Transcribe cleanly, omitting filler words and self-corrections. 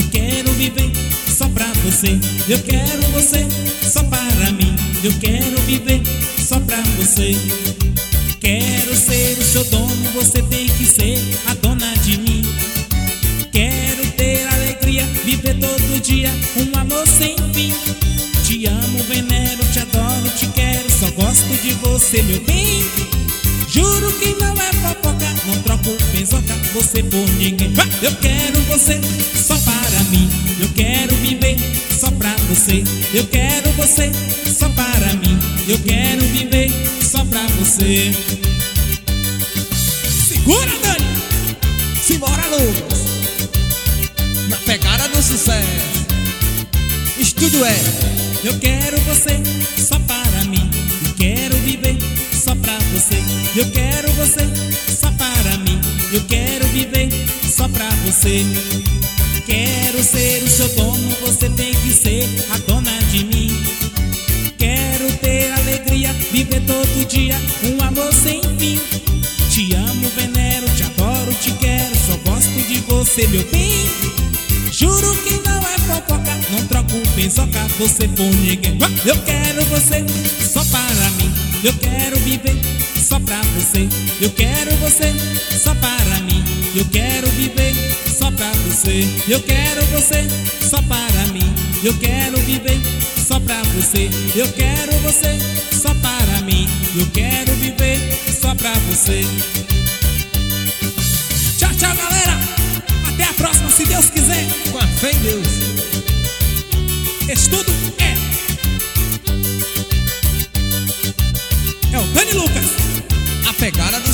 quero viver só pra você. Eu quero você só para mim. Eu quero viver só pra você. Quero ser o seu dono, você tem que ser a dona de mim. Quero ter alegria, viver todo dia um amor sem fim. Te amo, venero, te adoro, te quero, só gosto de você, meu bem. Juro que não é fofoca, não troco benzoca, você por ninguém. Eu quero você só para mim. Eu quero viver só pra você. Eu quero você só para mim. Eu quero viver só pra você. Segura, Dani! Simbora, Lucas! Na pegada do sucesso. Estúdio é. Eu quero você só para mim. Eu quero viver só pra você. Eu quero você só para mim. Eu quero viver só pra você. Quero ser o seu dono, você tem que ser a dona de mim. Quero ter alegria, viver todo dia um amor sem fim. Te amo, venero, te adoro, te quero, só gosto de você, meu bem. Juro que não é fofoca, não troco benzoca, você por ninguém. Eu quero você só para mim. Eu quero viver só pra você. Eu quero você só para mim. Eu quero viver só pra você. Eu quero você só para mim. Eu quero viver só pra você. Eu quero você só para mim. Eu quero viver só pra você. Tchau, tchau, galera. Até a próxima, se Deus quiser. Com a fé em Deus. Estudo é o Dani Lucas. A pegada do